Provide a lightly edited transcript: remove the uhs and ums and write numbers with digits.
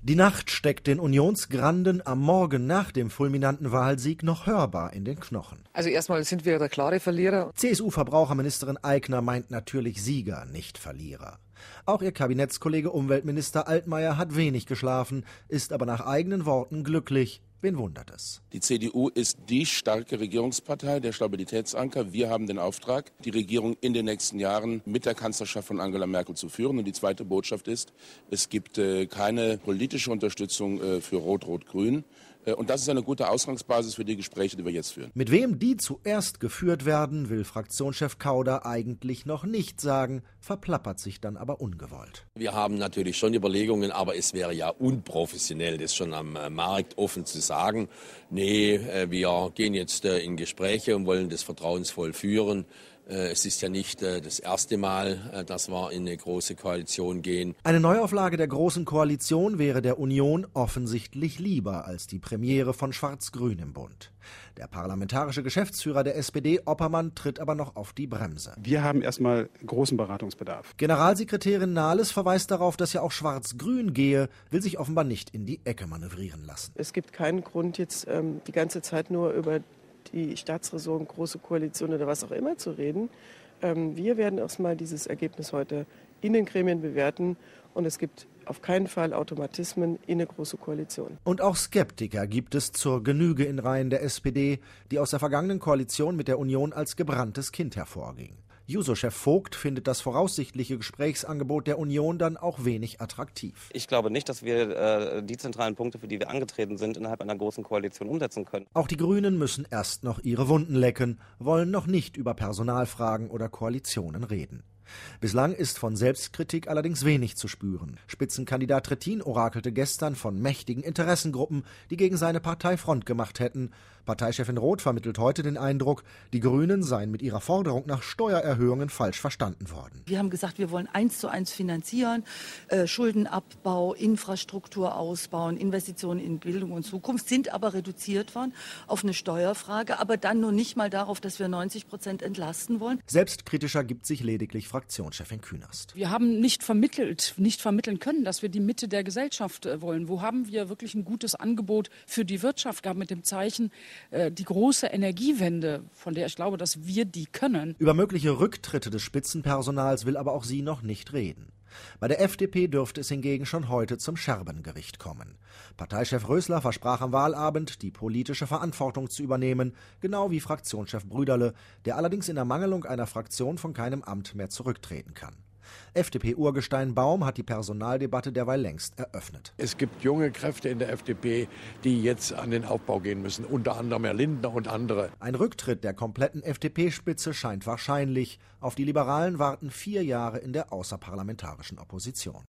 Die Nacht steckt den Unionsgranden am Morgen nach dem fulminanten Wahlsieg noch hörbar in den Knochen. Also erstmal sind wir der klare Verlierer. CSU-Verbraucherministerin Aigner meint natürlich Sieger, nicht Verlierer. Auch ihr Kabinettskollege Umweltminister Altmaier hat wenig geschlafen, ist aber nach eigenen Worten glücklich. Wen wundert es? Die CDU ist die starke Regierungspartei, der Stabilitätsanker. Wir haben den Auftrag, die Regierung in den nächsten Jahren mit der Kanzlerschaft von Angela Merkel zu führen. Und die zweite Botschaft ist, es gibt keine politische Unterstützung für Rot-Rot-Grün. Und das ist eine gute Ausgangsbasis für die Gespräche, die wir jetzt führen. Mit wem die zuerst geführt werden, will Fraktionschef Kauder eigentlich noch nicht sagen, verplappert sich dann aber ungewollt. Wir haben natürlich schon Überlegungen, aber es wäre ja unprofessionell, das schon am Markt offen zu sagen. Nee, wir gehen jetzt in Gespräche und wollen das vertrauensvoll führen. Es ist ja nicht das erste Mal, dass wir in eine große Koalition gehen. Eine Neuauflage der Großen Koalition wäre der Union offensichtlich lieber als die Premiere von Schwarz-Grün im Bund. Der parlamentarische Geschäftsführer der SPD, Oppermann, tritt aber noch auf die Bremse. Wir haben erstmal großen Beratungsbedarf. Generalsekretärin Nahles verweist darauf, dass ja auch Schwarz-Grün gehe, will sich offenbar nicht in die Ecke manövrieren lassen. Es gibt keinen Grund, jetzt die ganze Zeit nur über die Staatsräson, Große Koalition oder was auch immer zu reden. Wir werden erstmal dieses Ergebnis heute in den Gremien bewerten und es gibt auf keinen Fall Automatismen in eine Große Koalition. Und auch Skeptiker gibt es zur Genüge in Reihen der SPD, die aus der vergangenen Koalition mit der Union als gebranntes Kind hervorging. Juso-Chef Vogt findet das voraussichtliche Gesprächsangebot der Union dann auch wenig attraktiv. Ich glaube nicht, dass wir die zentralen Punkte, für die wir angetreten sind, innerhalb einer großen Koalition umsetzen können. Auch die Grünen müssen erst noch ihre Wunden lecken, wollen noch nicht über Personalfragen oder Koalitionen reden. Bislang ist von Selbstkritik allerdings wenig zu spüren. Spitzenkandidat Trittin orakelte gestern von mächtigen Interessengruppen, die gegen seine Partei Front gemacht hätten. Parteichefin Roth vermittelt heute den Eindruck, die Grünen seien mit ihrer Forderung nach Steuererhöhungen falsch verstanden worden. Wir haben gesagt, wir wollen 1:1 finanzieren, Schuldenabbau, Infrastruktur ausbauen, Investitionen in Bildung und Zukunft, sind aber reduziert worden auf eine Steuerfrage, aber dann nur nicht mal darauf, dass wir 90% entlasten wollen. Selbstkritischer gibt sich lediglich Fraktionschefin Künast. Wir haben nicht vermitteln können, dass wir die Mitte der Gesellschaft wollen. Wo haben wir wirklich ein gutes Angebot für die Wirtschaft gehabt mit dem Zeichen, die große Energiewende, von der ich glaube, dass wir die können. Über mögliche Rücktritte des Spitzenpersonals will aber auch sie noch nicht reden. Bei der FDP dürfte es hingegen schon heute zum Scherbengericht kommen. Parteichef Rösler versprach am Wahlabend, die politische Verantwortung zu übernehmen, genau wie Fraktionschef Brüderle, der allerdings in Ermangelung einer Fraktion von keinem Amt mehr zurücktreten kann. FDP-Urgestein Baum hat die Personaldebatte derweil längst eröffnet. Es gibt junge Kräfte in der FDP, die jetzt an den Aufbau gehen müssen, unter anderem Herr Lindner und andere. Ein Rücktritt der kompletten FDP-Spitze scheint wahrscheinlich. Auf die Liberalen warten 4 Jahre in der außerparlamentarischen Opposition.